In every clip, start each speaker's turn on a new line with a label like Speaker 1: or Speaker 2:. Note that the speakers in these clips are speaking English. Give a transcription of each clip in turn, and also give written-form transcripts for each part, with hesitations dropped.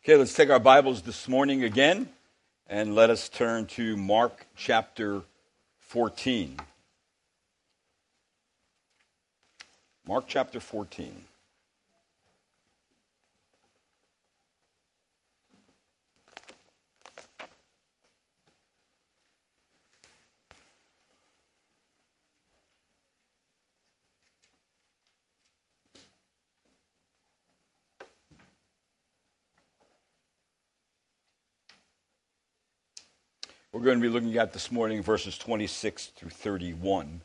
Speaker 1: Okay, let's take our Bibles this morning again, and let us turn to Mark chapter 14. Mark chapter 14. We're going to be looking at this morning verses 26 through 31.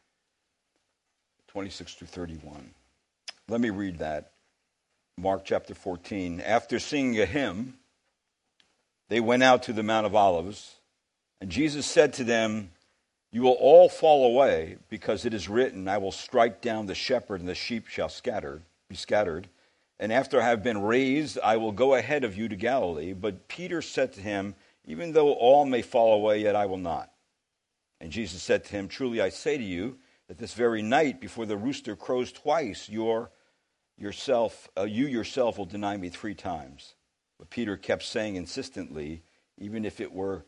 Speaker 1: 26 through 31. Let me read that. Mark chapter 14. After singing a hymn, they went out to the Mount of Olives, and Jesus said to them, "You will all fall away, because it is written, I will strike down the shepherd, and the sheep shall be scattered. And after I have been raised, I will go ahead of you to Galilee." But Peter said to him, "Even though all may fall away, yet I will not." And Jesus said to him, "Truly I say to you, that this very night, before the rooster crows twice, you yourself will deny me 3 times. But Peter kept saying insistently, even if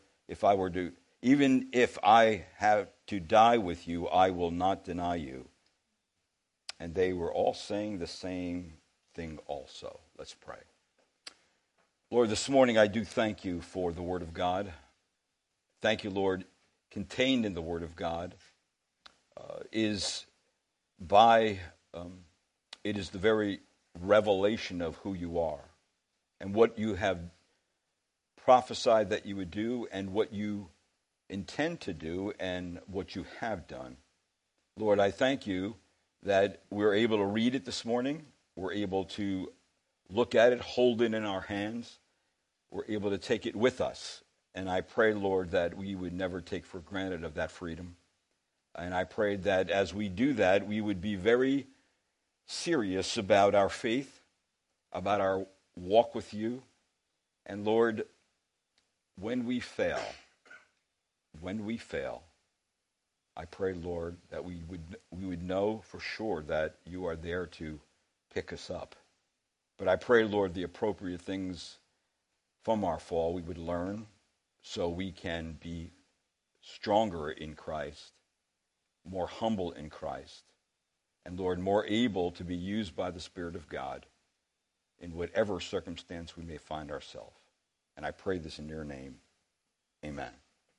Speaker 1: I have to die with you, I will not deny you." And they were all saying the same thing also. Let's pray. Lord, this morning I do thank you for the Word of God. Thank you, Lord, contained in the Word of God is the very revelation of who you are and what you have prophesied that you would do and what you intend to do and what you have done. Lord, I thank you that we're able to read it this morning. We're able to look at it, hold it in our hands. We're able to take it with us. And I pray, Lord, that we would never take for granted of that freedom. And I pray that as we do that, we would be very serious about our faith, about our walk with you. And Lord, when we fail, I pray, Lord, that we would know for sure that you are there to pick us up. But I pray, Lord, the appropriate things from our fall we would learn so we can be stronger in Christ, more humble in Christ, and Lord, more able to be used by the Spirit of God in whatever circumstance we may find ourselves. And I pray this in your name. Amen.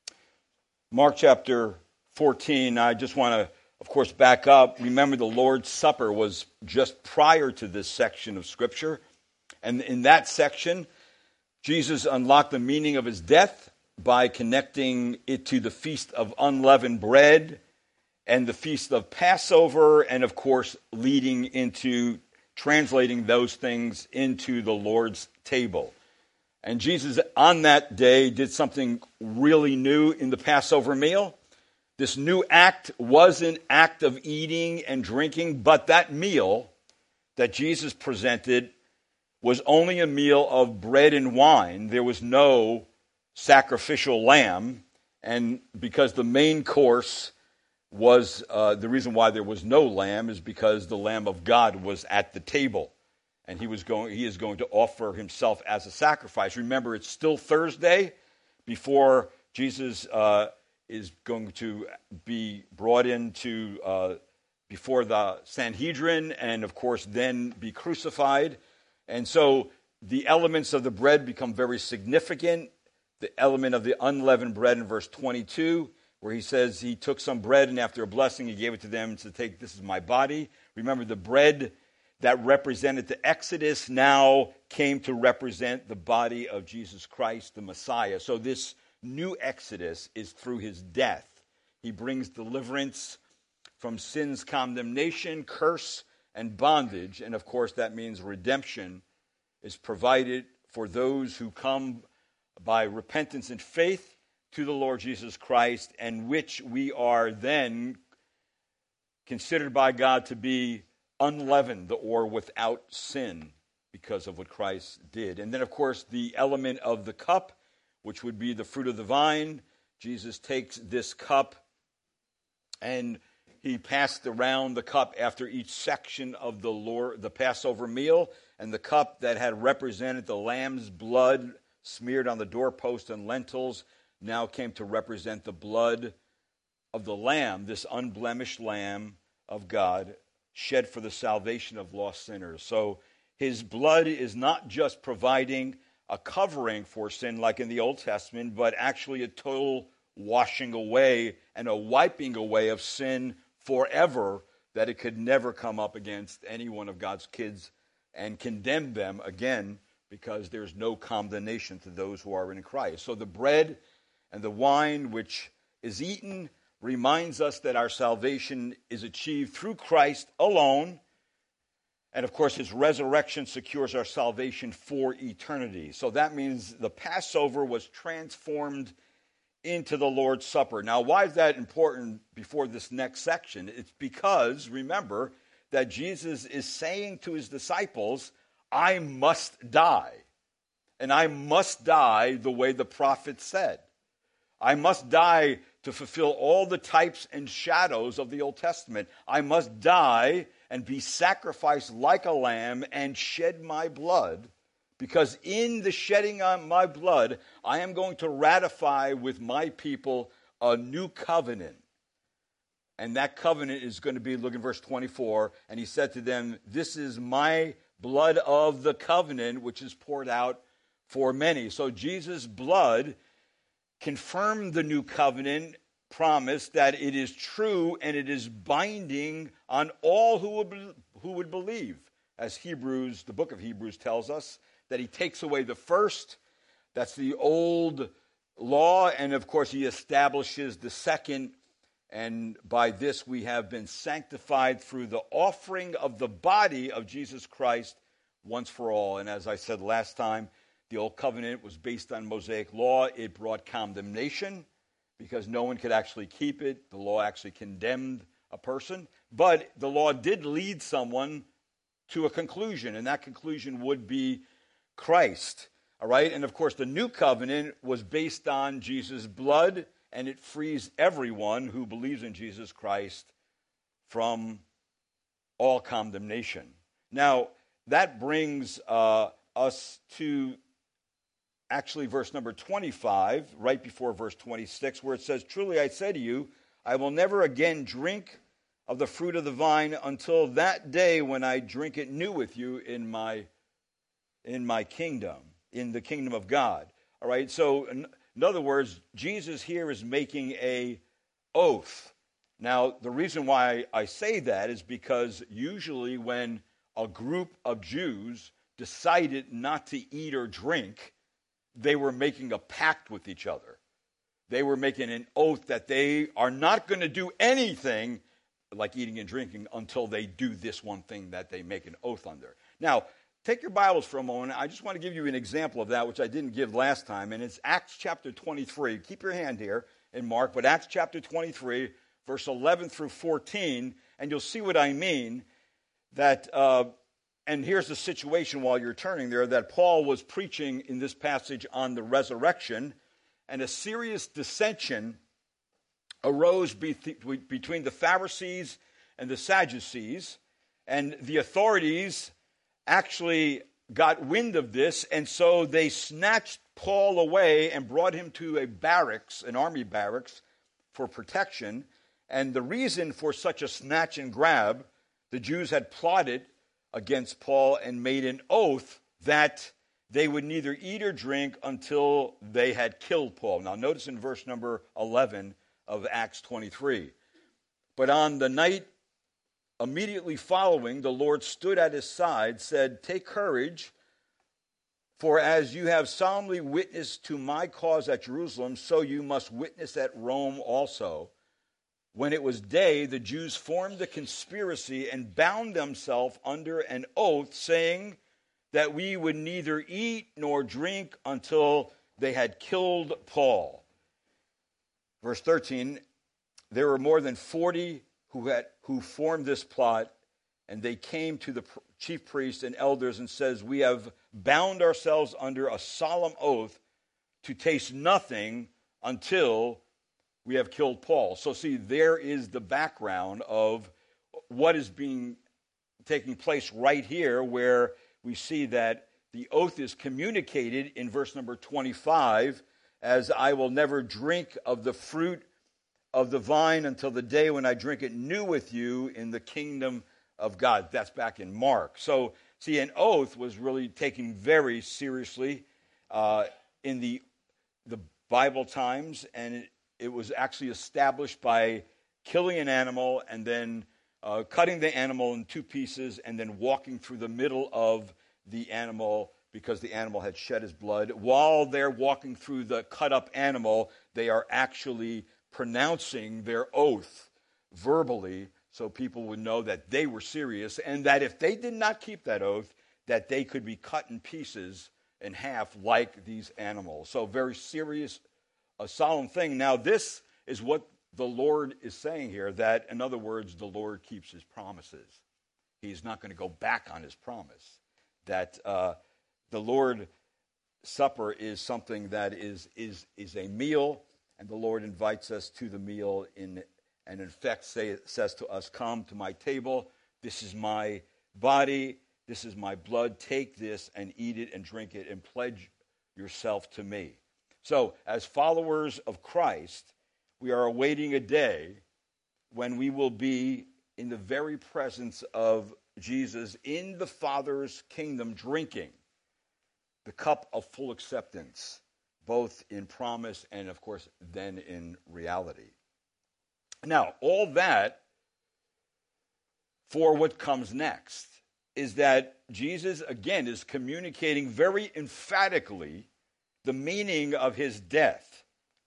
Speaker 1: Mark chapter 14, I just want to, of course, back up. Remember, the Lord's Supper was just prior to this section of Scripture. And in that section, Jesus unlocked the meaning of his death by connecting it to the Feast of Unleavened Bread and the Feast of Passover, and of course, leading into translating those things into the Lord's table. And Jesus, on that day, did something really new in the Passover meal. This new act was an act of eating and drinking, but that meal that Jesus presented was only a meal of bread and wine. There was no sacrificial lamb, and because the main course was, the reason why there was no lamb is because the Lamb of God was at the table, and he is going to offer himself as a sacrifice. Remember, it's still Thursday before Jesus is going to be brought into before the Sanhedrin, and of course then be crucified. And so the elements of the bread become very significant. The element of the unleavened bread in verse 22, where he says he took some bread and after a blessing he gave it to them to take, "This is my body." Remember, the bread that represented the Exodus now came to represent the body of Jesus Christ, the Messiah. So this new Exodus is through his death. He brings deliverance from sin's condemnation, curse, and bondage. And of course, that means redemption is provided for those who come by repentance and faith to the Lord Jesus Christ, and which we are then considered by God to be unleavened or without sin because of what Christ did. And then, of course, the element of the cup, which would be the fruit of the vine. Jesus takes this cup and he passed around the cup after each section of the Passover meal, and the cup that had represented the lamb's blood smeared on the doorpost and lentils now came to represent the blood of the Lamb, this unblemished Lamb of God, shed for the salvation of lost sinners. So his blood is not just providing a covering for sin like in the Old Testament, but actually a total washing away and a wiping away of sin forever, that it could never come up against any one of God's kids and condemn them again, because there's no condemnation to those who are in Christ. So the bread and the wine which is eaten reminds us that our salvation is achieved through Christ alone. And of course, his resurrection secures our salvation for eternity. So that means the Passover was transformed into the Lord's Supper. Now, why is that important before this next section? It's because, remember, that Jesus is saying to his disciples, I must die. And I must die the way the prophet said. I must die to fulfill all the types and shadows of the Old Testament. I must die and be sacrificed like a lamb and shed my blood, because in the shedding of my blood, I am going to ratify with my people a new covenant. And that covenant is going to be, look in verse 24, and he said to them, this is my blood of the covenant, which is poured out for many. So Jesus' blood confirmed the new covenant promise, that it is true and it is binding on all who would believe. As Hebrews, the book of Hebrews tells us, that he takes away the first, that's the old law, and of course he establishes the second, and by this we have been sanctified through the offering of the body of Jesus Christ once for all. And as I said last time, the old covenant was based on Mosaic law. It brought condemnation because no one could actually keep it. The law actually condemned a person. But the law did lead someone to a conclusion, and that conclusion would be Christ. All right? And of course, the new covenant was based on Jesus' blood, and it frees everyone who believes in Jesus Christ from all condemnation. Now, that brings us to actually verse number 25, right before verse 26, where it says, truly I say to you, I will never again drink of the fruit of the vine until that day when I drink it new with you in my kingdom, in the kingdom of God. All right, so in other words, Jesus here is making a oath. Now, the reason why I say that is because usually when a group of Jews decided not to eat or drink, they were making a pact with each other. They were making an oath that they are not going to do anything like eating and drinking until they do this one thing that they make an oath under. Now, take your Bibles for a moment. I just want to give you an example of that, which I didn't give last time, and it's Acts chapter 23. Keep your hand here in Mark, but Acts chapter 23, verse 11 through 14, and you'll see what I mean. That, and here's the situation while you're turning there, that Paul was preaching in this passage on the resurrection, and a serious dissension arose between the Pharisees and the Sadducees, and the authorities actually got wind of this, and so they snatched Paul away and brought him to a barracks, an army barracks, for protection. And the reason for such a snatch and grab, the Jews had plotted against Paul and made an oath that they would neither eat or drink until they had killed Paul. Now notice in verse number 11 of Acts 23. But on the night immediately following, the Lord stood at his side, said, take courage, for as you have solemnly witnessed to my cause at Jerusalem, so you must witness at Rome also. When it was day, the Jews formed a conspiracy and bound themselves under an oath, saying that we would neither eat nor drink until they had killed Paul. Verse 13, there were more than 40 who formed this plot, and they came to the chief priests and elders and says, we have bound ourselves under a solemn oath to taste nothing until we have killed Paul. So see, there is the background of what is taking place right here, where we see that the oath is communicated in verse number 25 as, I will never drink of the fruit of the vine until the day when I drink it new with you in the kingdom of God. That's back in Mark. So see, an oath was really taken very seriously in the Bible times, and it was actually established by killing an animal and then cutting the animal in two pieces and then walking through the middle of the animal because the animal had shed his blood. While they're walking through the cut up animal, they are actually pronouncing their oath verbally, so people would know that they were serious, and that if they did not keep that oath, that they could be cut in pieces, in half, like these animals. So very serious, a solemn thing. Now this is what the Lord is saying here, that, in other words, the Lord keeps his promises. He's not going to go back on his promise. That the Lord's Supper is something that is a meal, and the Lord invites us to the meal and in effect says to us, come to my table, this is my body, this is my blood, take this and eat it and drink it and pledge yourself to me. So as followers of Christ, we are awaiting a day when we will be in the very presence of Jesus in the Father's kingdom, drinking the cup of full acceptance, both in promise and, of course, then in reality. Now, all that for what comes next is that Jesus, again, is communicating very emphatically the meaning of his death.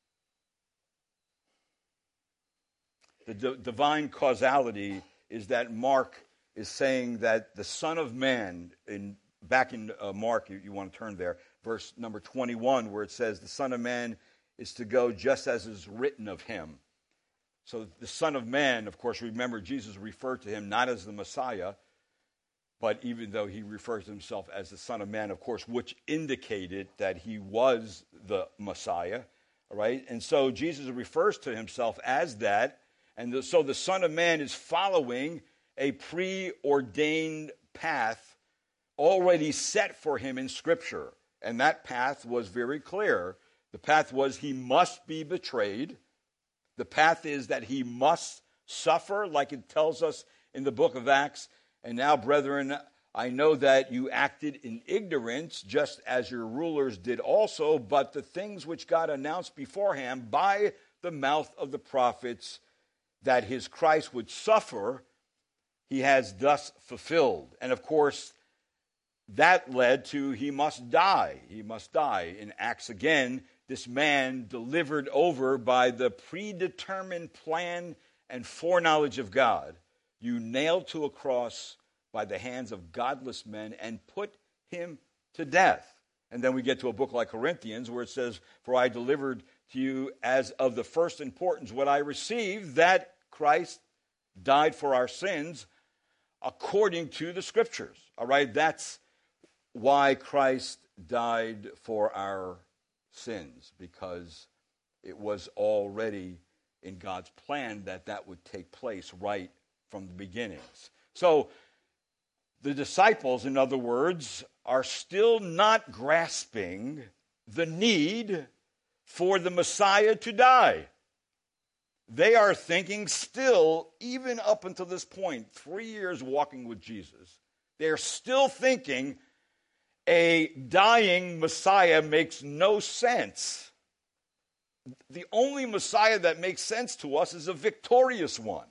Speaker 1: The divine causality is that Mark is saying that the Son of Man, back in Mark, you want to turn there, verse number 21, where it says, the Son of Man is to go just as is written of him. So the Son of Man, of course, remember, Jesus referred to him not as the Messiah, but even though he refers to himself as the Son of Man, of course, which indicated that he was the Messiah, right? And so Jesus refers to himself as that, and so the Son of Man is following a preordained path already set for him in Scripture. And that path was very clear. The path was he must be betrayed. The path is that he must suffer, like it tells us in the book of Acts. And now, brethren, I know that you acted in ignorance, just as your rulers did also, but the things which God announced beforehand by the mouth of the prophets, that his Christ would suffer, he has thus fulfilled. And of course, that led to he must die. He must die. In Acts again, this man delivered over by the predetermined plan and foreknowledge of God, you nailed to a cross by the hands of godless men and put him to death. And then we get to a book like Corinthians where it says, for I delivered to you as of the first importance what I received, that Christ died for our sins according to the Scriptures. All right, that's why Christ died for our sins, because it was already in God's plan that would take place right from the beginnings. So the disciples, in other words, are still not grasping the need for the Messiah to die. They are thinking still, even up until this point, 3 years walking with Jesus, they're still thinking a dying Messiah makes no sense. The only Messiah that makes sense to us is a victorious one,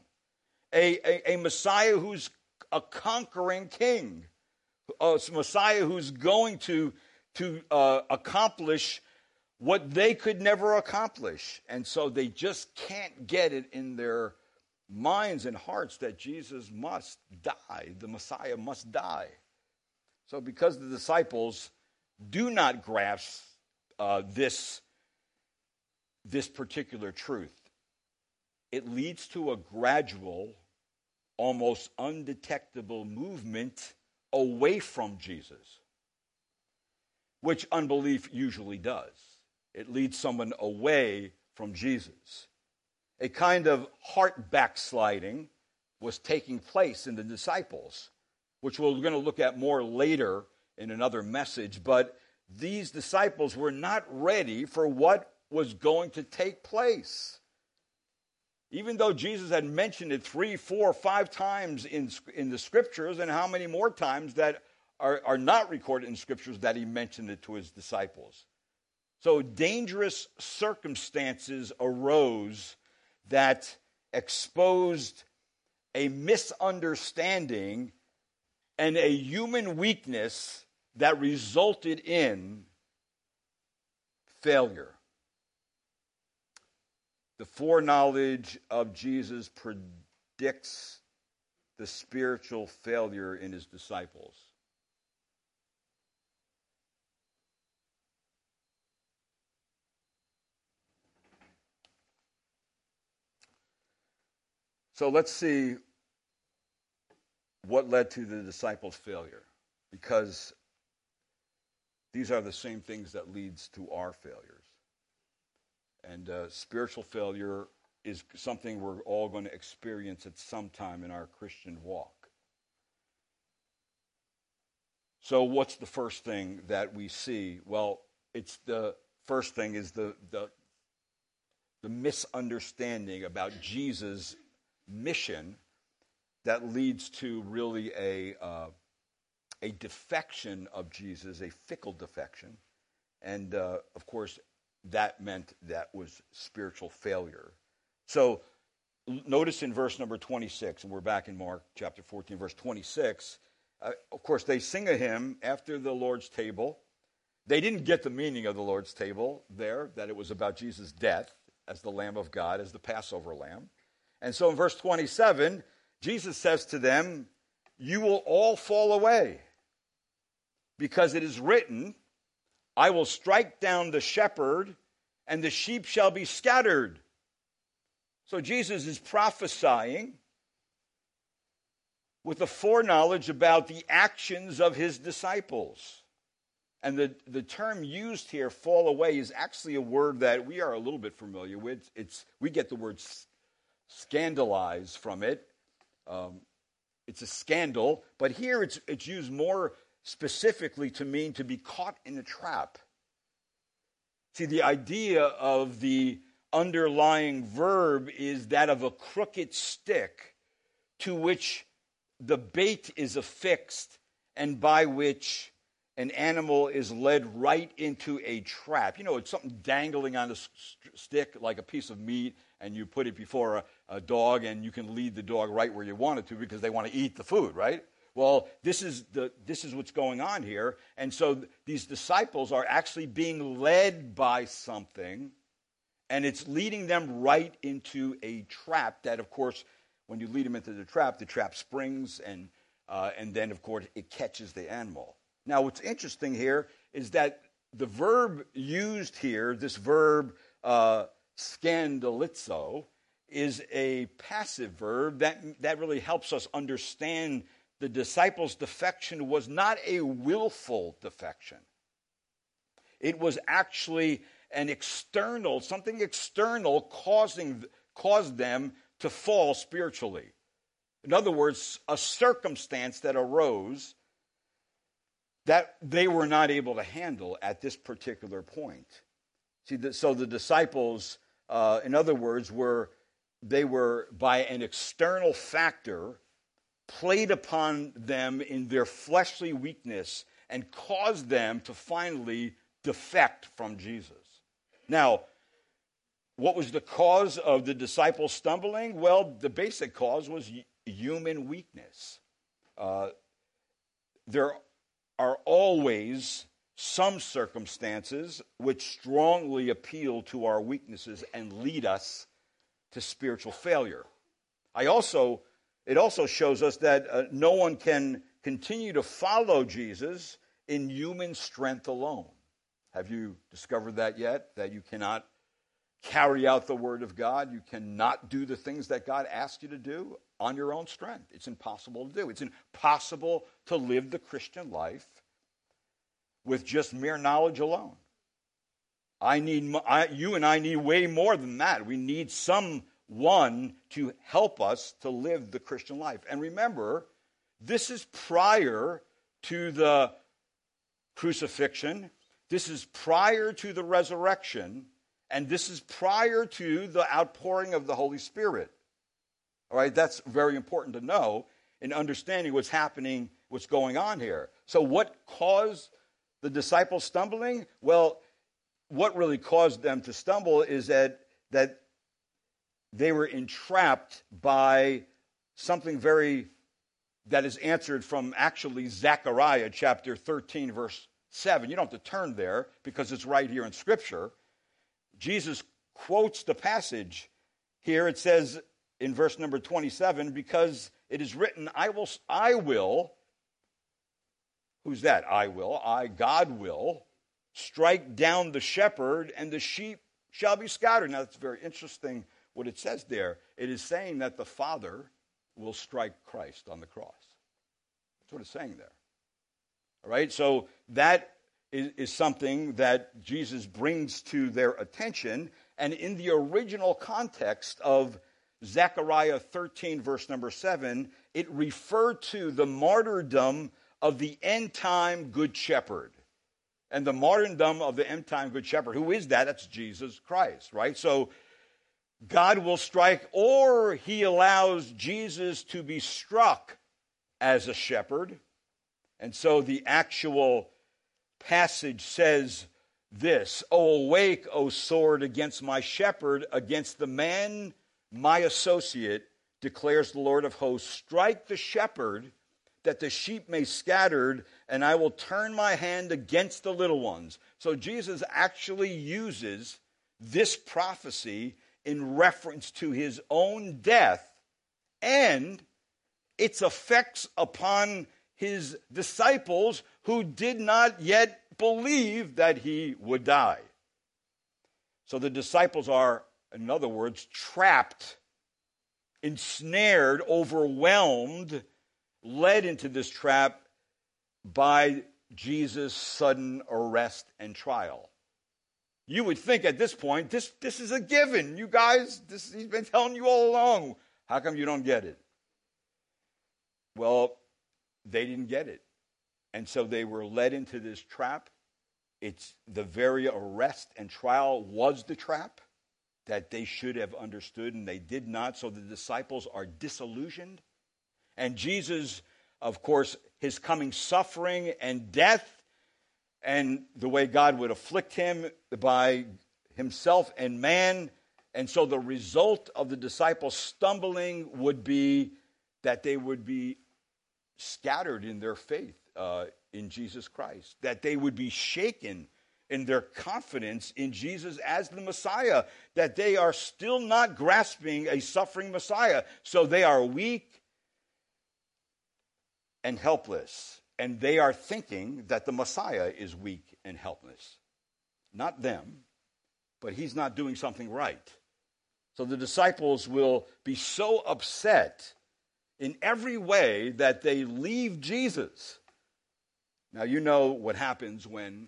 Speaker 1: a Messiah who's a conquering king, a Messiah who's going to accomplish what they could never accomplish. And so they just can't get it in their minds and hearts that Jesus must die, the Messiah must die. So because the disciples do not grasp this particular truth, it leads to a gradual, almost undetectable movement away from Jesus, which unbelief usually does. It leads someone away from Jesus. a kind of heart backsliding was taking place in the disciples, which we're going to look at more later in another message. But these disciples were not ready for what was going to take place. Even though Jesus had mentioned it 3, 4, 5 times in the scriptures, and how many more times that are not recorded in scriptures that he mentioned it to his disciples. So dangerous circumstances arose that exposed a misunderstanding and a human weakness that resulted in failure. The foreknowledge of Jesus predicts the spiritual failure in his disciples. So let's see what led to the disciples' failure, because these are the same things that leads to our failures. And spiritual failure is something we're all going to experience at some time in our Christian walk. So what's the first thing that we see? Well, it's the first thing is the misunderstanding about Jesus' mission that leads to really a defection of Jesus, a fickle defection. And, of course, that meant that was spiritual failure. So notice in verse number 26, and we're back in Mark chapter 14, verse 26, of course, they sing a hymn after the Lord's table. They didn't get the meaning of the Lord's table there, that it was about Jesus' death as the Lamb of God, as the Passover lamb. And so in verse 27, Jesus says to them, "You will all fall away, because it is written, I will strike down the shepherd, and the sheep shall be scattered." So Jesus is prophesying with a foreknowledge about the actions of his disciples. And the term used here, fall away, is actually a word that we are a little bit familiar with. We get the word scandalize from it. It's a scandal, but here it's used more specifically to mean to be caught in a trap. See, the idea of the underlying verb is that of a crooked stick to which the bait is affixed and by which an animal is led right into a trap. You know, it's something dangling on a stick like a piece of meat, and you put it before a dog, and you can lead the dog right where you want it to because they want to eat the food, right? Well, this is what's going on here. And so these disciples are actually being led by something, and it's leading them right into a trap that, of course, when you lead them into the trap springs, and then, of course, it catches the animal. Now, what's interesting here is that the verb used here, this verb scandalizo, is a passive verb that really helps us understand the disciples' defection was not a willful defection. It was actually something external caused them to fall spiritually. In other words, a circumstance that arose that they were not able to handle at this particular point. See, so the disciples, in other words, were by an external factor played upon them in their fleshly weakness and caused them to finally defect from Jesus. Now, what was the cause of the disciples stumbling? Well, the basic cause was human weakness. There are always some circumstances which strongly appeal to our weaknesses and lead us to spiritual failure. It also shows us that no one can continue to follow Jesus in human strength alone. Have you discovered that yet? That you cannot carry out the Word of God? You cannot do the things that God asks you to do on your own strength. It's impossible to do. It's impossible to live the Christian life with just mere knowledge alone. You and I need way more than that. We need some one to help us to live the Christian life. And remember, this is prior to the crucifixion, this is prior to the resurrection, and this is prior to the outpouring of the Holy Spirit. All right, that's very important to know in understanding what's happening, what's going on here. So what caused the disciples stumbling? Well, what really caused them to stumble is that they were entrapped by something that is answered from actually Zechariah chapter 13, verse 7. You don't have to turn there because it's right here in Scripture. Jesus quotes the passage here. It says in verse number 27, because it is written, I will, who's that? God will strike down the shepherd, and the sheep shall be scattered. Now, that's very interesting what it says there. It is saying that the Father will strike Christ on the cross. That's what it's saying there. All right, so that is something that Jesus brings to their attention. And in the original context of Zechariah 13, verse number 7, it referred to the martyrdom of the end-time Good Shepherd. And the martyrdom of the end-time Good Shepherd, who is that? That's Jesus Christ, right? So God will strike, or he allows Jesus to be struck as a shepherd. And so the actual passage says this, O awake, O sword, against my shepherd, against the man, my associate, declares the Lord of hosts. Strike the shepherd, that the sheep may scattered, and I will turn my hand against the little ones. So Jesus actually uses this prophecy in reference to his own death and its effects upon his disciples who did not yet believe that he would die. So the disciples are, in other words, trapped, ensnared, overwhelmed, led into this trap by Jesus' sudden arrest and trial. You would think at this point, this is a given. You guys, he's been telling you all along. How come you don't get it? Well, they didn't get it. And so they were led into this trap. It's the very arrest and trial was the trap that they should have understood, and they did not. So the disciples are disillusioned. And Jesus, of course, his coming suffering and death, and the way God would afflict him by himself and man. And so the result of the disciples stumbling would be that they would be scattered in their faith in Jesus Christ, that they would be shaken in their confidence in Jesus as the Messiah, that they are still not grasping a suffering Messiah. So they are weak and helpless, and they are thinking that the Messiah is weak and helpless. Not them, but he's not doing something right. So the disciples will be so upset in every way that they leave Jesus. Now, you know what happens when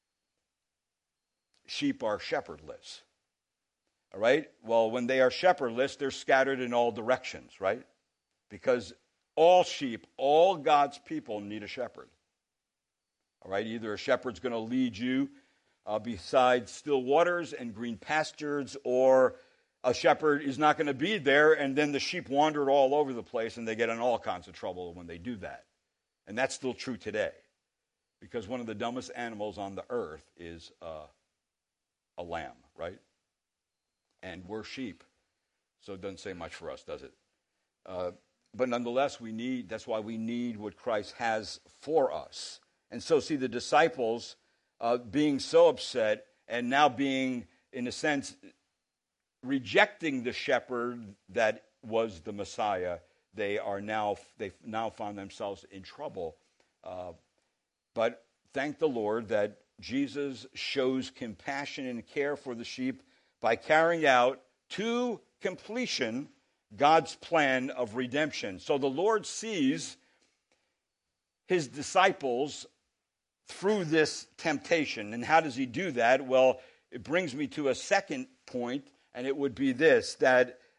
Speaker 1: sheep are shepherdless. All right? Well, when they are shepherdless, they're scattered in all directions, right? Because all sheep, all God's people need a shepherd. All right? Either a shepherd's going to lead you beside still waters and green pastures, or a shepherd is not going to be there, and then the sheep wander all over the place, and they get in all kinds of trouble when they do that. And that's still true today, because one of the dumbest animals on the earth is a lamb, right? And we're sheep, so it doesn't say much for us, does it? But nonetheless, that's why we need what Christ has for us. And so, see, the disciples being so upset and now being, in a sense, rejecting the shepherd that was the Messiah, they've now found themselves in trouble. But thank the Lord that Jesus shows compassion and care for the sheep by carrying out to completion God's plan of redemption. So the Lord sees his disciples through this temptation. And how does he do that? Well, it brings me to a second point, and it would be this, that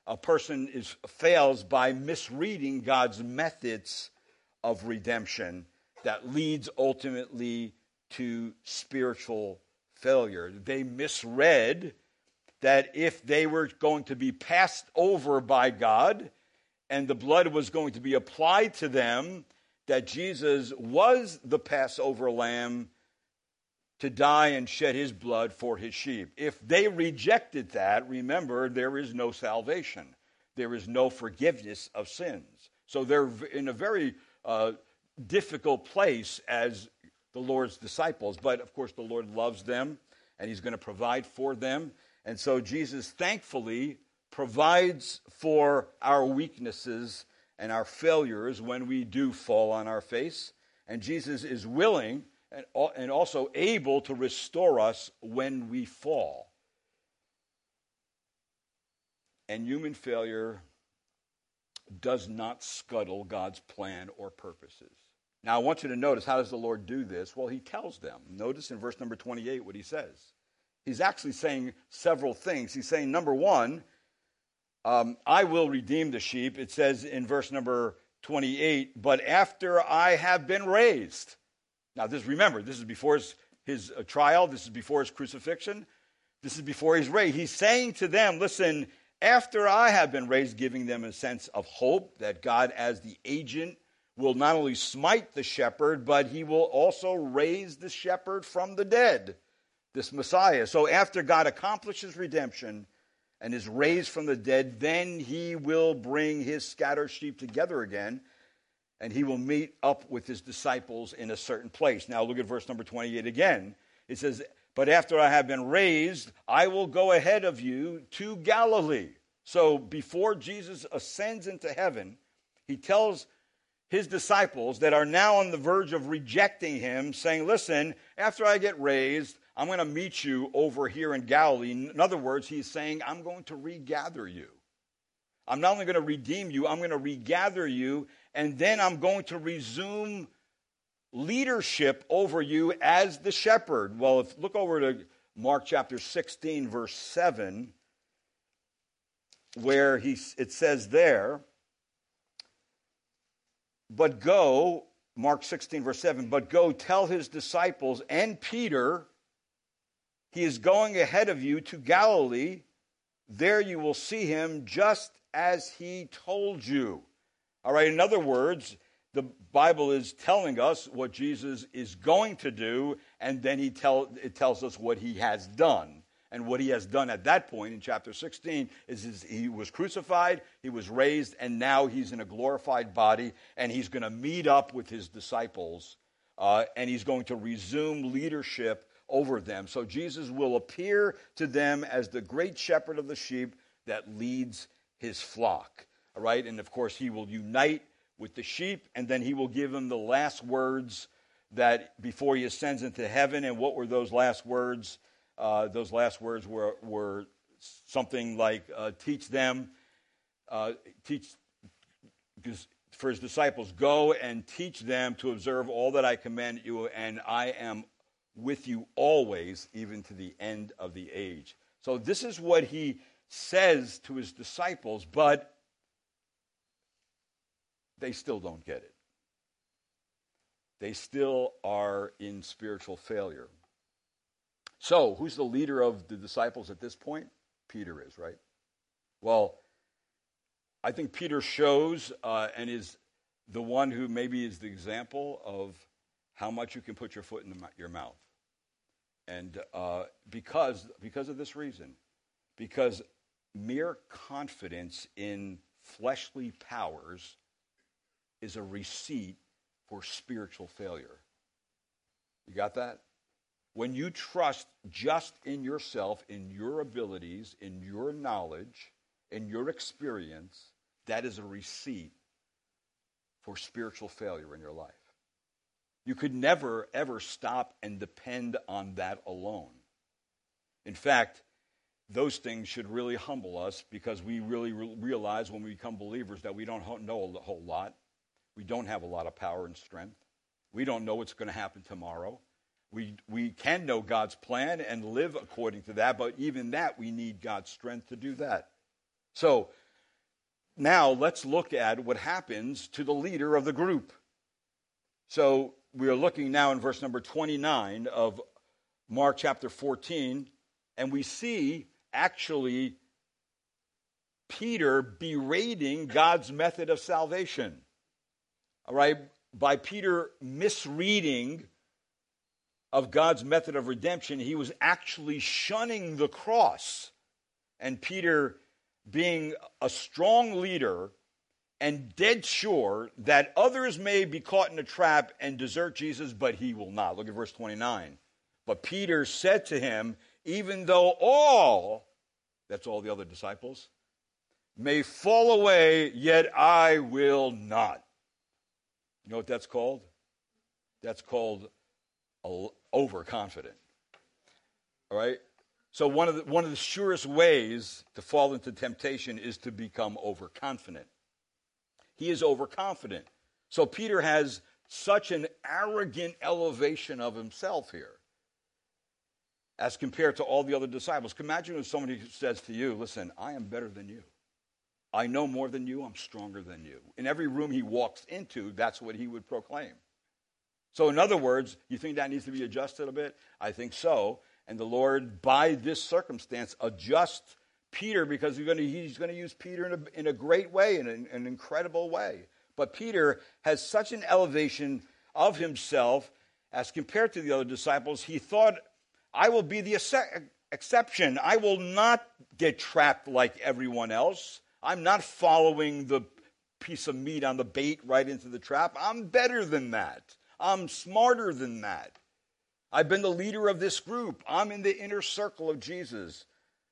Speaker 1: a person fails by misreading God's methods of redemption that leads ultimately to spiritual failure. They misread that if they were going to be passed over by God and the blood was going to be applied to them, that Jesus was the Passover lamb to die and shed his blood for his sheep. If they rejected that, remember, there is no salvation. There is no forgiveness of sins. So they're in a very difficult place as the Lord's disciples. But, of course, the Lord loves them, and he's going to provide for them. And so Jesus, thankfully, provides for our weaknesses and our failures when we do fall on our face. And Jesus is willing and also able to restore us when we fall. And human failure does not scuttle God's plan or purposes. Now, I want you to notice, how does the Lord do this? Well, he tells them. Notice in verse number 28 what he says. He's actually saying several things. He's saying, number one, I will redeem the sheep. It says in verse number 28, but after I have been raised. Now, remember, this is before his trial. This is before his crucifixion. This is before he's raised. He's saying to them, listen, after I have been raised, giving them a sense of hope that God, as the agent, will not only smite the shepherd, but he will also raise the shepherd from the dead, this Messiah. So after God accomplishes redemption and is raised from the dead, then he will bring his scattered sheep together again, and he will meet up with his disciples in a certain place. Now look at verse number 28 again. It says, but after I have been raised, I will go ahead of you to Galilee. So before Jesus ascends into heaven, he tells his disciples that are now on the verge of rejecting him, saying, listen, after I get raised, I'm going to meet you over here in Galilee. In other words, he's saying, I'm going to regather you. I'm not only going to redeem you, I'm going to regather you, and then I'm going to resume leadership over you as the shepherd. Well, look over to Mark chapter 16, verse 7, where it says there, but go, Mark 16, verse 7, but go tell his disciples and Peter, he is going ahead of you to Galilee. There you will see him just as he told you. All right, in other words, the Bible is telling us what Jesus is going to do, and then it tells us what he has done. And what he has done at that point in chapter 16 is he was crucified, he was raised, and now he's in a glorified body, and he's going to meet up with his disciples, and he's going to resume leadership over them. So Jesus will appear to them as the great shepherd of the sheep that leads his flock. All right, and of course he will unite with the sheep, and then he will give them the last words that before he ascends into heaven. And what were those last words? Those last words were something like, teach for his disciples, go and teach them to observe all that I command you, and I am with you always, even to the end of the age. So this is what he says to his disciples, but they still don't get it. They still are in spiritual failure. So, who's the leader of the disciples at this point? Peter is, right? Well, I think Peter shows and is the one who maybe is the example of how much you can put your foot in your mouth. And because of this reason, because mere confidence in fleshly powers is a receipt for spiritual failure. You got that? When you trust just in yourself, in your abilities, in your knowledge, in your experience, that is a receipt for spiritual failure in your life. You could never, ever stop and depend on that alone. In fact, those things should really humble us, because we really realize when we become believers that we don't know a whole lot. We don't have a lot of power and strength. We don't know what's going to happen tomorrow. We can know God's plan and live according to that, but even that, we need God's strength to do that. So now let's look at what happens to the leader of the group. So we are looking now in verse number 29 of Mark chapter 14, and we see actually Peter berating God's method of salvation. All right, by Peter misreading of God's method of redemption, he was actually shunning the cross. And Peter, being a strong leader and dead sure that others may be caught in a trap and desert Jesus, but he will not. Look at verse 29. But Peter said to him, even though all, that's all the other disciples, may fall away, yet I will not. You know what that's called? That's called overconfident. All right? So one of the surest ways to fall into temptation is to become overconfident. He is overconfident. So Peter has such an arrogant elevation of himself here as compared to all the other disciples. Imagine if somebody says to you, listen, I am better than you. I know more than you. I'm stronger than you. In every room he walks into, that's what he would proclaim. So in other words, you think that needs to be adjusted a bit? I think so. And the Lord, by this circumstance, adjusts Peter because he's going to use Peter in a great way, in an incredible way. But Peter has such an elevation of himself as compared to the other disciples. He thought, I will be the exception. I will not get trapped like everyone else. I'm not following the piece of meat on the bait right into the trap. I'm better than that. I'm smarter than that. I've been the leader of this group. I'm in the inner circle of Jesus.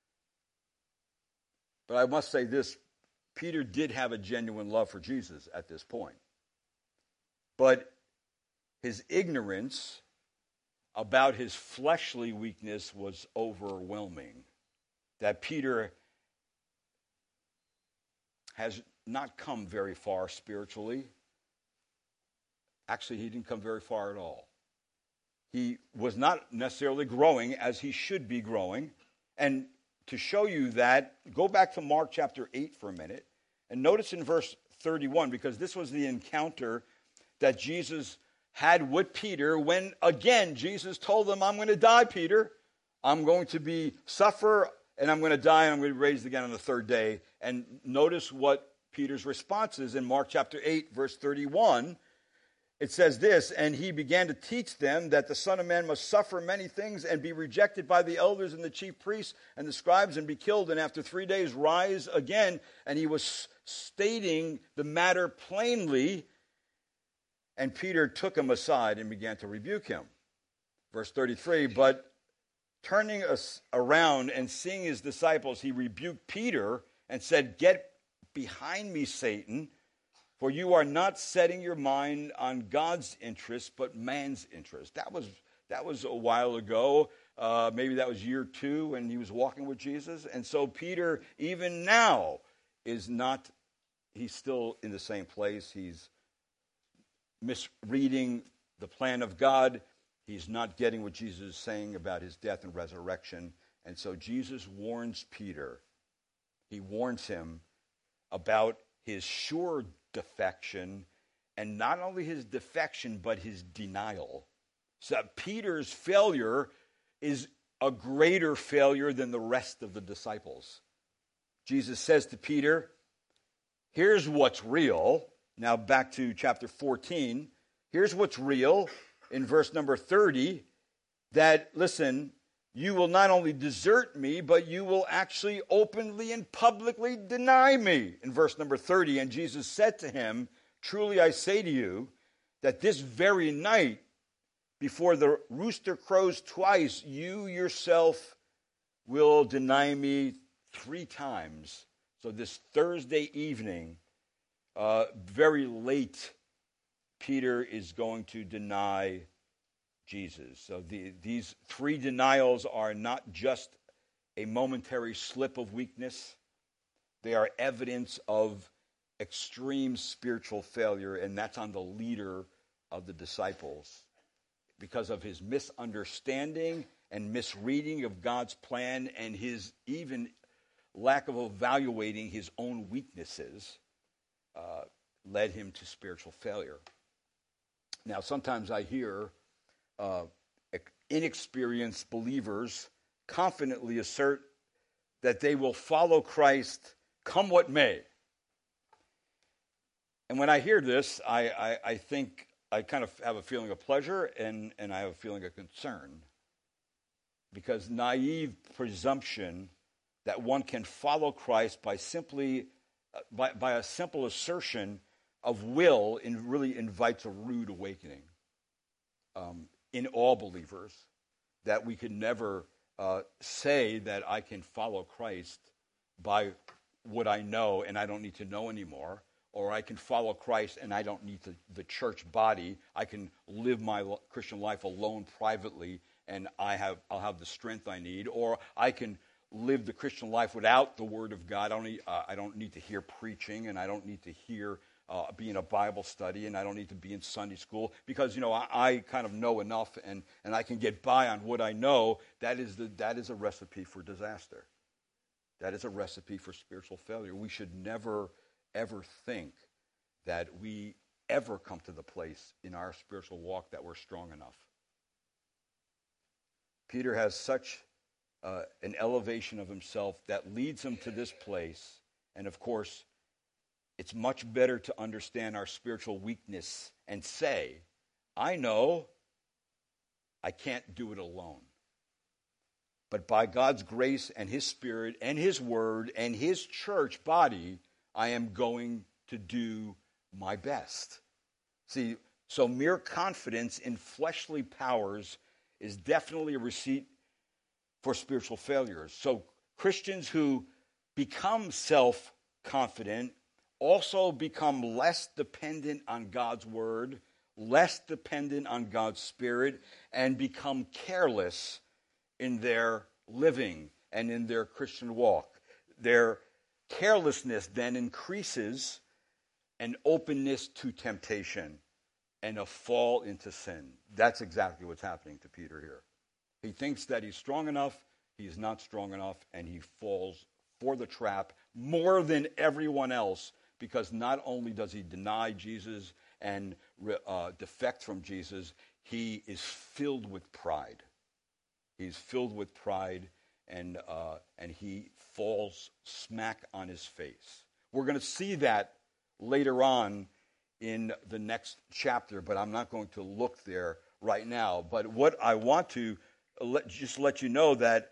Speaker 1: But I must say this, Peter did have a genuine love for Jesus at this point. But his ignorance about his fleshly weakness was overwhelming. That Peter has not come very far spiritually. Actually, he didn't come very far at all. He was not necessarily growing as he should be growing. And to show you that, go back to Mark chapter 8 for a minute. And notice in verse 31, because this was the encounter that Jesus had with Peter when, again, Jesus told him, I'm going to die, Peter. I'm going to suffer, and I'm going to die, and I'm going to be raised again on the third day. And notice what Peter's response is in Mark chapter 8, verse 31. It says this, and he began to teach them that the Son of Man must suffer many things and be rejected by the elders and the chief priests and the scribes and be killed, and after 3 days rise again. And he was stating the matter plainly, and Peter took him aside and began to rebuke him. Verse 33, but turning us around and seeing his disciples, he rebuked Peter and said, get behind me, Satan, for you are not setting your mind on God's interest, but man's interest. That was a while ago. Maybe that was year 2 when he was walking with Jesus. And so Peter, even now, he's still in the same place. He's misreading the plan of God. He's not getting what Jesus is saying about his death and resurrection. And so Jesus warns Peter. He warns him about his sure defection, and not only his defection, but his denial. So Peter's failure is a greater failure than the rest of the disciples. Jesus says to Peter, here's what's real. Now back to chapter 14. Here's what's real in verse number 30, that, listen, you will not only desert me, but you will actually openly and publicly deny me. In verse number 30, and Jesus said to him, truly I say to you, that this very night, before the rooster crows twice, you yourself will deny me 3 times. So this Thursday evening, very late, Peter is going to deny Jesus. So these 3 denials are not just a momentary slip of weakness. They are evidence of extreme spiritual failure, and that's on the leader of the disciples because of his misunderstanding and misreading of God's plan and his even lack of evaluating his own weaknesses. led him to spiritual failure. Now, sometimes I hear inexperienced believers confidently assert that they will follow Christ come what may. And when I hear this, I think I kind of have a feeling of pleasure and I have a feeling of concern. Because naive presumption that one can follow Christ by a simple assertion of will really invites a rude awakening in all believers, that we can never say that I can follow Christ by what I know and I don't need to know anymore, or I can follow Christ and I don't need the church body. I can live my Christian life alone privately and I'll have the strength I need, or I can live the Christian life without the Word of God. I don't need to hear preaching, and I don't need to hear be in a Bible study, and I don't need to be in Sunday school because I kind of know enough, and I can get by on what I know. That is a recipe for disaster. That is a recipe for spiritual failure. We should never ever think that we ever come to the place in our spiritual walk that we're strong enough. Peter has such an elevation of himself that leads him to this place. And of course, it's much better to understand our spiritual weakness and say, I know I can't do it alone. But by God's grace and His Spirit and His Word and His church body, I am going to do my best. See, so mere confidence in fleshly powers is definitely a receipt for spiritual failures. So Christians who become self-confident also become less dependent on God's word, less dependent on God's Spirit, and become careless in their living and in their Christian walk. Their carelessness then increases an openness to temptation and a fall into sin. That's exactly what's happening to Peter here. He thinks that he's strong enough, he's not strong enough, and he falls for the trap more than everyone else, because not only does he deny Jesus and defect from Jesus, he is filled with pride. He's filled with pride, and he falls smack on his face. We're going to see that later on in the next chapter, but I'm not going to look there right now. But what I want to let you know that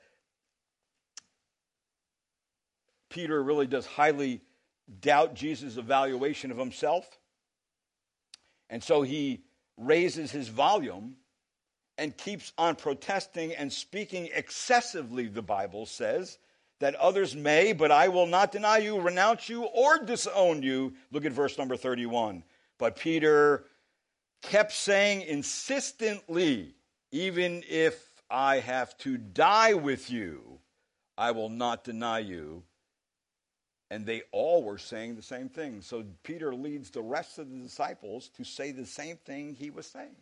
Speaker 1: Peter really does highly doubt Jesus' evaluation of himself. And so he raises his volume and keeps on protesting and speaking excessively, the Bible says, that others may, but I will not deny you, renounce you, or disown you. Look at verse number 31. But Peter kept saying insistently, even if I have to die with you, I will not deny you. And they all were saying the same thing. So Peter leads the rest of the disciples to say the same thing he was saying.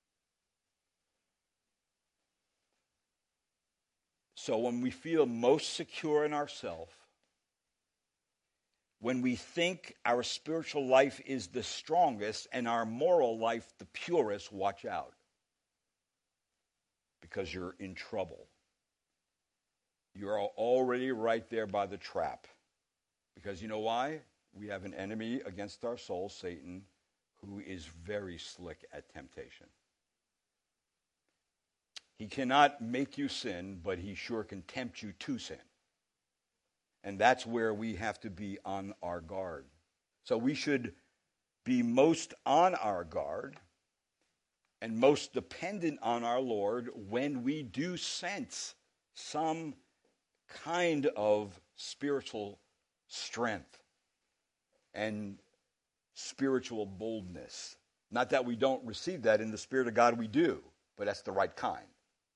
Speaker 1: So when we feel most secure in ourselves, when we think our spiritual life is the strongest and our moral life the purest, watch out. Because you're in trouble. You're already right there by the trap. Because you know why? We have an enemy against our soul, Satan, who is very slick at temptation. He cannot make you sin, but he sure can tempt you to sin. And that's where we have to be on our guard. So we should be most on our guard and most dependent on our Lord when we do sense some kind of spiritual strength and spiritual boldness. Not that we don't receive that in the Spirit of God, we do, but that's the right kind.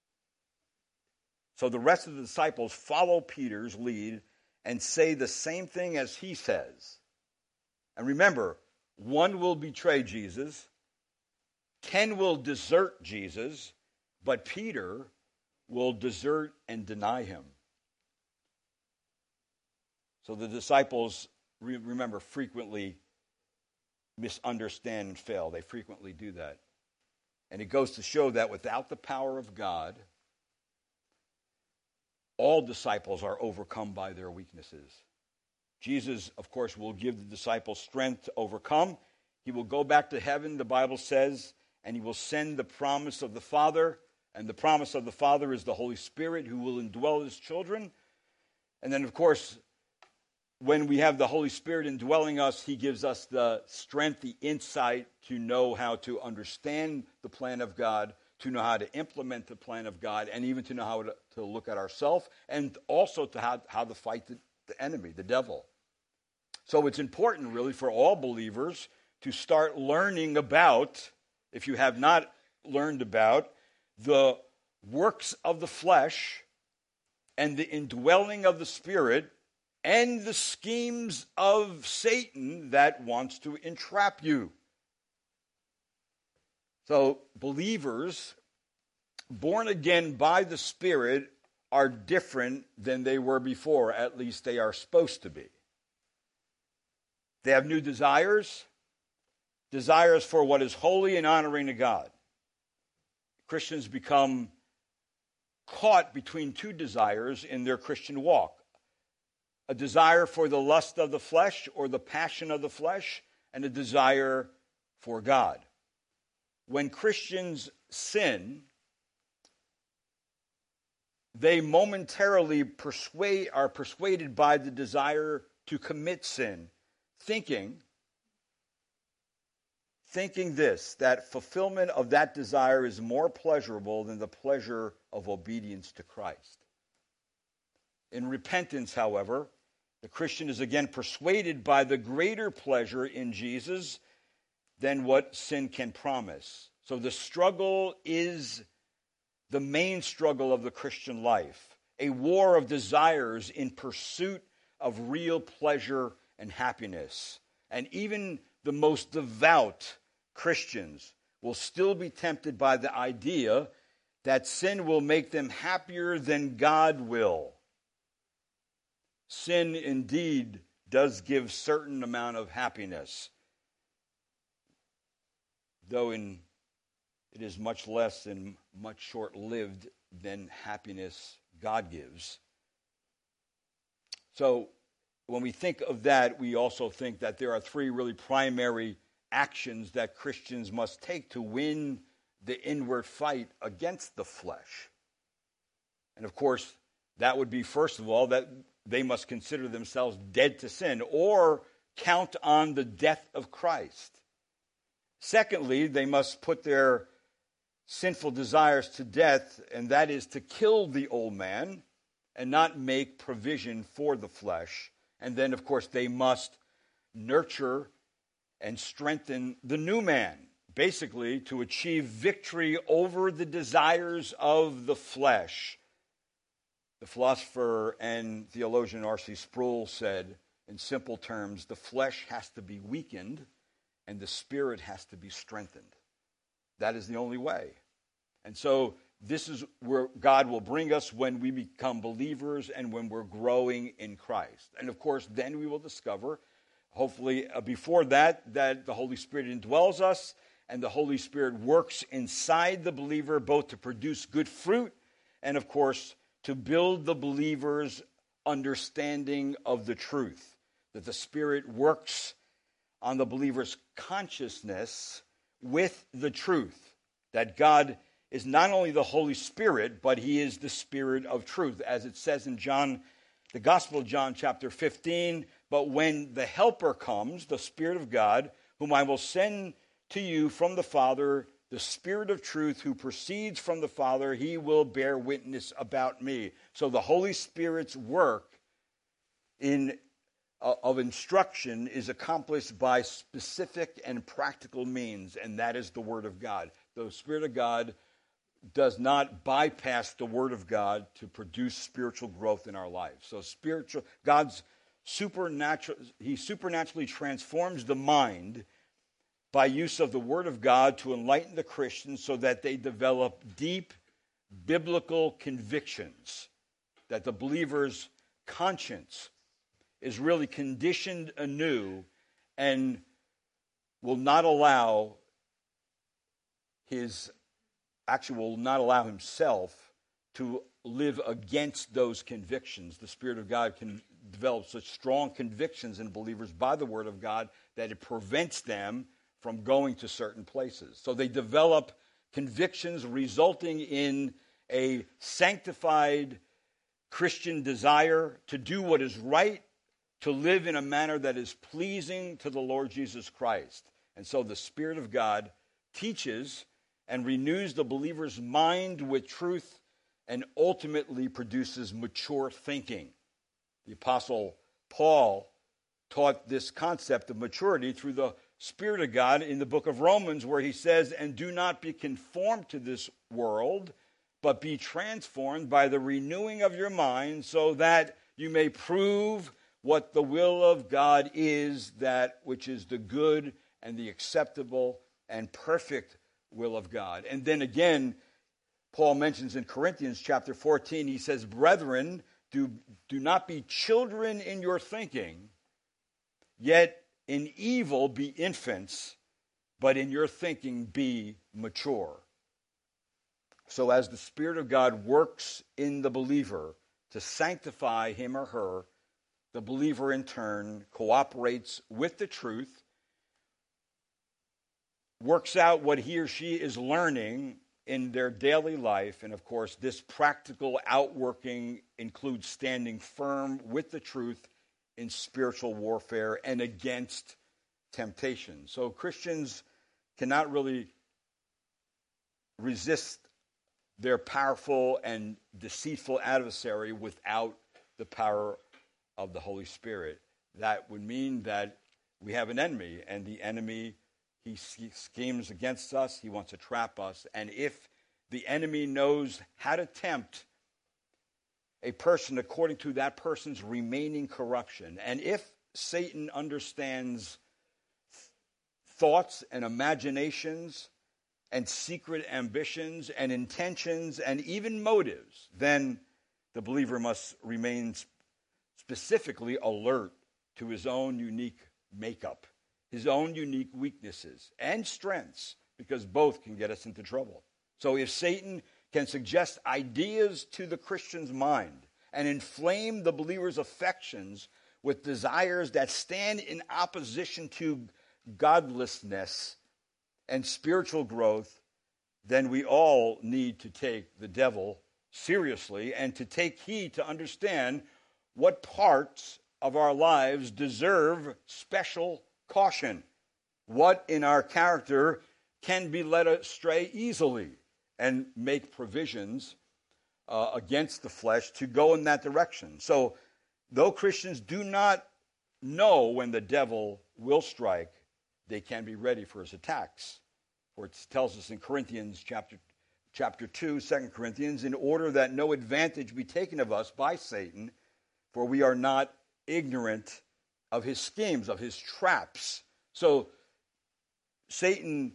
Speaker 1: So the rest of the disciples follow Peter's lead and say the same thing as he says. And remember, one will betray Jesus, 10 will desert Jesus, but Peter will desert and deny him. So the disciples, remember, frequently misunderstand and fail. They frequently do that. And it goes to show that without the power of God, all disciples are overcome by their weaknesses. Jesus, of course, will give the disciples strength to overcome. He will go back to heaven, the Bible says, and he will send the promise of the Father. And the promise of the Father is the Holy Spirit who will indwell his children. And then, of course, when we have the Holy Spirit indwelling us, he gives us the strength, the insight to know how to understand the plan of God, to know how to implement the plan of God, and even to know how to look at ourselves, and also to how to fight the enemy, the devil. So it's important, really, for all believers to start learning about, if you have not learned about, the works of the flesh and the indwelling of the Spirit and the schemes of Satan that wants to entrap you. So believers born again by the Spirit are different than they were before. At least they are supposed to be. They have new desires for what is holy and honoring to God. Christians become caught between two desires in their Christian walk. A desire for the lust of the flesh or the passion of the flesh, and a desire for God. When Christians sin, they momentarily are persuaded by the desire to commit sin, thinking this, that fulfillment of that desire is more pleasurable than the pleasure of obedience to Christ. In repentance, however, the Christian is again persuaded by the greater pleasure in Jesus than what sin can promise. So the struggle is the main struggle of the Christian life, a war of desires in pursuit of real pleasure and happiness. And even the most devout Christians will still be tempted by the idea that sin will make them happier than God will. Sin indeed does give certain amount of happiness, though it is much less and much short-lived than happiness God gives. So when we think of that, we also think that there are three really primary actions that Christians must take to win the inward fight against the flesh. And of course, that would be, first of all, that they must consider themselves dead to sin or count on the death of Christ. Secondly, they must put their sinful desires to death, and that is to kill the old man and not make provision for the flesh. And then, of course, they must nurture and strengthen the new man, basically to achieve victory over the desires of the flesh. The philosopher and theologian R.C. Sproul said, in simple terms, the flesh has to be weakened and the spirit has to be strengthened. That is the only way. And so this is where God will bring us when we become believers and when we're growing in Christ. And of course, then we will discover, hopefully before that the Holy Spirit indwells us and the Holy Spirit works inside the believer both to produce good fruit and, of course, to build the believer's understanding of the truth. That the Spirit works on the believer's consciousness with the truth. That God is not only the Holy Spirit, but he is the Spirit of truth. As it says in the Gospel of John chapter 15, but when the Helper comes, the Spirit of God, whom I will send to you from the Father, the Spirit of truth who proceeds from the Father, he will bear witness about me. So the Holy Spirit's work of instruction is accomplished by specific and practical means, and that is the Word of God. The Spirit of God does not bypass the Word of God to produce spiritual growth in our lives. So he supernaturally transforms the mind by use of the Word of God to enlighten the Christians so that they develop deep biblical convictions, that the believer's conscience is really conditioned anew and will not allow himself to live against those convictions. The Spirit of God can develop such strong convictions in believers by the Word of God that it prevents them from going to certain places. So they develop convictions resulting in a sanctified Christian desire to do what is right, to live in a manner that is pleasing to the Lord Jesus Christ. And so the Spirit of God teaches and renews the believer's mind with truth and ultimately produces mature thinking. The Apostle Paul taught this concept of maturity through the Spirit of God in the book of Romans, where he says, "And do not be conformed to this world, but be transformed by the renewing of your mind, so that you may prove what the will of God is, that which is the good and the acceptable and perfect will of God." And then again, Paul mentions in Corinthians chapter 14, he says, "Brethren, do not be children in your thinking, yet in evil be infants, but in your thinking be mature." So as the Spirit of God works in the believer to sanctify him or her, the believer in turn cooperates with the truth, works out what he or she is learning in their daily life. And of course, this practical outworking includes standing firm with the truth in spiritual warfare and against temptation. So Christians cannot really resist their powerful and deceitful adversary without the power of the Holy Spirit. That would mean that we have an enemy, and the enemy, he schemes against us, he wants to trap us. And if the enemy knows how to tempt a person according to that person's remaining corruption, and if Satan understands thoughts and imaginations and secret ambitions and intentions and even motives, then the believer must remain specifically alert to his own unique makeup, his own unique weaknesses and strengths, because both can get us into trouble. So if Satan can suggest ideas to the Christian's mind and inflame the believer's affections with desires that stand in opposition to godlessness and spiritual growth, then we all need to take the devil seriously and to take heed to understand what parts of our lives deserve special caution, what in our character can be led astray easily, and make provisions against the flesh to go in that direction. So though Christians do not know when the devil will strike, they can be ready for his attacks. For it tells us in Corinthians chapter 2, 2 Corinthians, "In order that no advantage be taken of us by Satan, for we are not ignorant of his schemes, of his traps." So Satan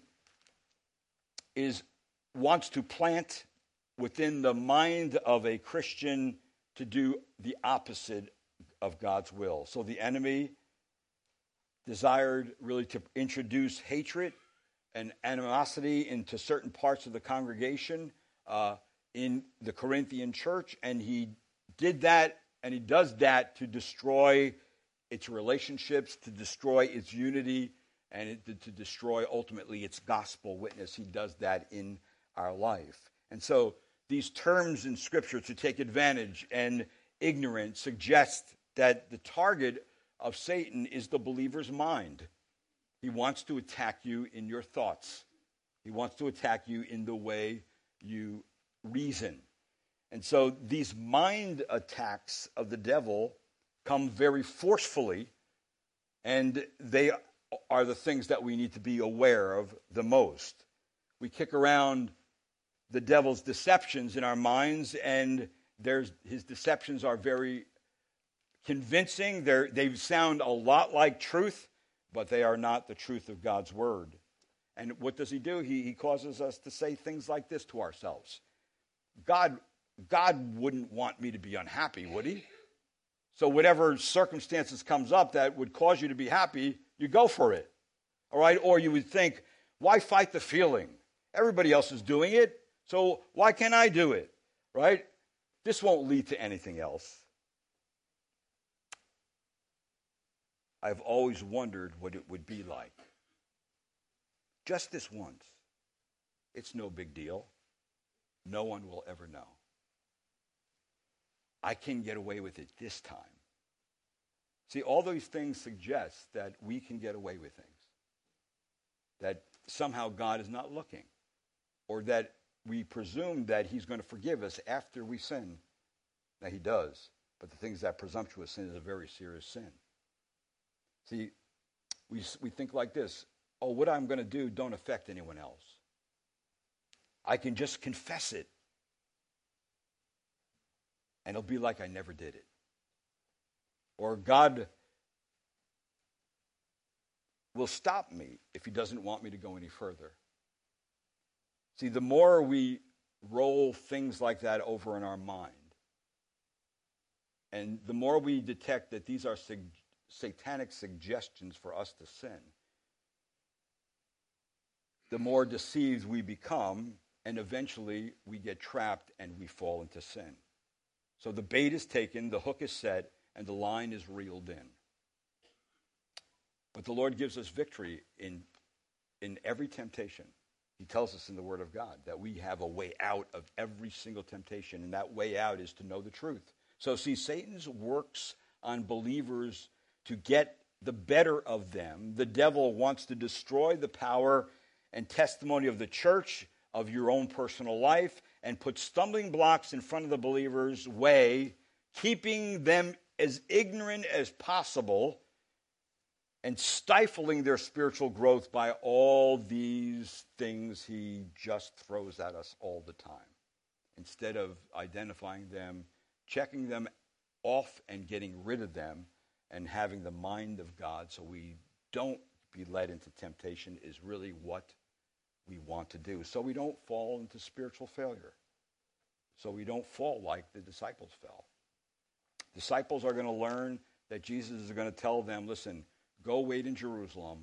Speaker 1: wants to plant within the mind of a Christian to do the opposite of God's will. So the enemy desired really to introduce hatred and animosity into certain parts of the congregation in the Corinthian church, and he did that, and he does that to destroy its relationships, to destroy its unity, and to destroy ultimately its gospel witness. He does that in our life. And so these terms in Scripture, to take advantage and ignorant, suggest that the target of Satan is the believer's mind. He wants to attack you in your thoughts. He wants to attack you in the way you reason. And so these mind attacks of the devil come very forcefully, and they are the things that we need to be aware of the most. We kick around the devil's deceptions in our minds, and his deceptions are very convincing. They sound a lot like truth, but they are not the truth of God's word. And what does he do? He causes us to say things like this to ourselves. God wouldn't want me to be unhappy, would he? So whatever circumstances comes up that would cause you to be happy, you go for it. All right? Or you would think, why fight the feeling? Everybody else is doing it, so why can't I do it? Right? This won't lead to anything else. I've always wondered what it would be like. Just this once. It's no big deal. No one will ever know. I can get away with it this time. See, all those things suggest that we can get away with things. That somehow God is not looking. Or that we presume that he's going to forgive us after we sin. Now, he does. But the thing is that presumptuous sin is a very serious sin. See, we think like this. Oh, what I'm going to do don't affect anyone else. I can just confess it. And it'll be like I never did it. Or God will stop me if he doesn't want me to go any further. See, the more we roll things like that over in our mind, and the more we detect that these are satanic suggestions for us to sin, the more deceived we become, and eventually we get trapped and we fall into sin. So the bait is taken, the hook is set, and the line is reeled in. But the Lord gives us victory in every temptation. He tells us in the Word of God that we have a way out of every single temptation, and that way out is to know the truth. So see, Satan's works on believers to get the better of them. The devil wants to destroy the power and testimony of the church, of your own personal life, and put stumbling blocks in front of the believer's way, keeping them as ignorant as possible and stifling their spiritual growth by all these things he just throws at us all the time. Instead of identifying them, checking them off and getting rid of them and having the mind of God so we don't be led into temptation is really what we want to do. So we don't fall into spiritual failure. So we don't fall like the disciples fell. Disciples are going to learn that Jesus is going to tell them, listen, go wait in Jerusalem,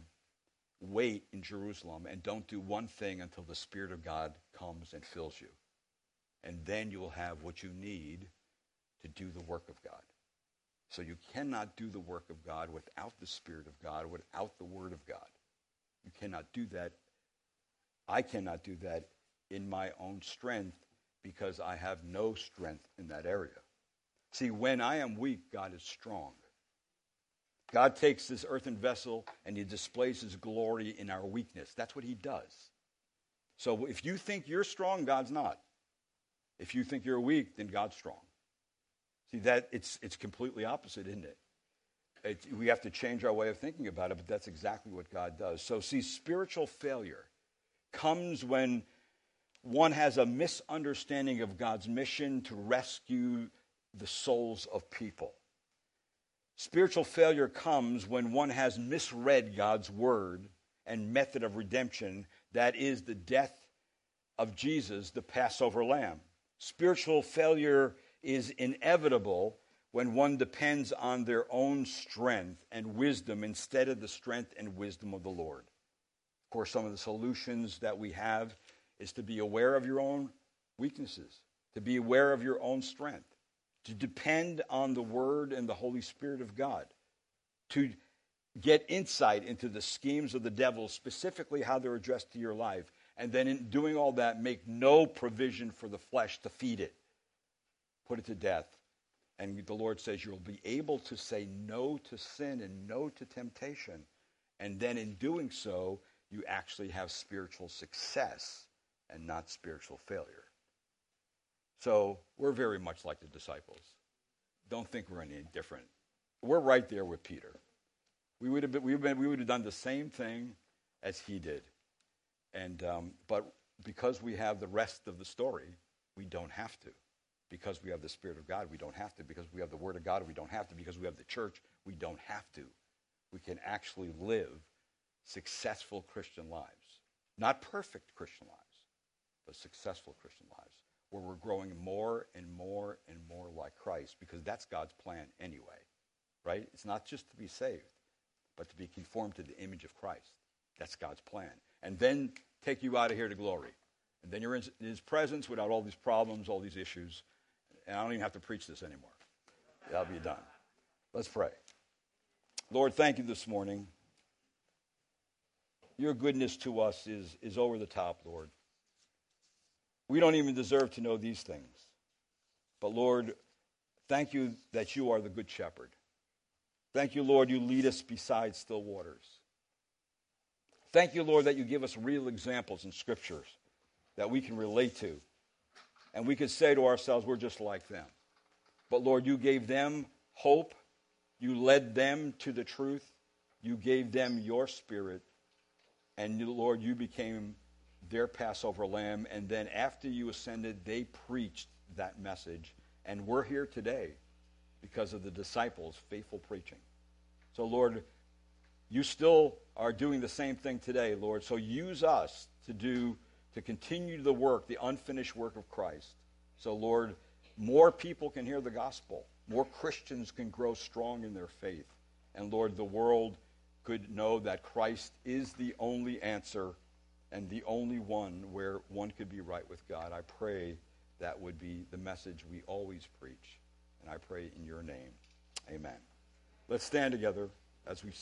Speaker 1: and don't do one thing until the Spirit of God comes and fills you. And then you will have what you need to do the work of God. So you cannot do the work of God without the Spirit of God, without the Word of God. You cannot do that. I cannot do that in my own strength because I have no strength in that area. See, when I am weak, God is strong. God takes this earthen vessel and he displays his glory in our weakness. That's what he does. So if you think you're strong, God's not. If you think you're weak, then God's strong. See, that it's completely opposite, isn't it? We have to change our way of thinking about it, but that's exactly what God does. So see, spiritual failure comes when one has a misunderstanding of God's mission to rescue the souls of people. Spiritual failure comes when one has misread God's word and method of redemption, that is the death of Jesus, the Passover lamb. Spiritual failure is inevitable when one depends on their own strength and wisdom instead of the strength and wisdom of the Lord. Of course, some of the solutions that we have is to be aware of your own weaknesses, to be aware of your own strength, to depend on the Word and the Holy Spirit of God, to get insight into the schemes of the devil, specifically how they're addressed to your life, and then in doing all that, make no provision for the flesh to feed it. Put it to death. And the Lord says you'll be able to say no to sin and no to temptation. And then in doing so, you actually have spiritual success and not spiritual failure. So we're very much like the disciples. Don't think we're any different. We're right there with Peter. We would have done the same thing as he did. And but because we have the rest of the story, we don't have to. Because we have the Spirit of God, we don't have to. Because we have the Word of God, we don't have to. Because we have the church, we don't have to. We can actually live successful Christian lives. Not perfect Christian lives, but successful Christian lives, where we're growing more and more and more like Christ, because that's God's plan anyway, right? It's not just to be saved, but to be conformed to the image of Christ. That's God's plan. And then take you out of here to glory. And then you're in his presence without all these problems, all these issues. And I don't even have to preach this anymore. That'll be done. Let's pray. Lord, thank you this morning. Your goodness to us is over the top, Lord. We don't even deserve to know these things. But Lord, thank you that you are the good shepherd. Thank you, Lord, you lead us beside still waters. Thank you, Lord, that you give us real examples in scriptures that we can relate to. And we can say to ourselves, we're just like them. But Lord, you gave them hope. You led them to the truth. You gave them your spirit. And Lord, you became their Passover lamb. And then after you ascended, they preached that message. And we're here today because of the disciples' faithful preaching. So Lord, you still are doing the same thing today, Lord. So use us to continue the work, the unfinished work of Christ. So Lord, more people can hear the gospel. More Christians can grow strong in their faith. And Lord, the world could know that Christ is the only answer and the only one where one could be right with God. I pray that would be the message we always preach. And I pray in your name. Amen. Let's stand together as we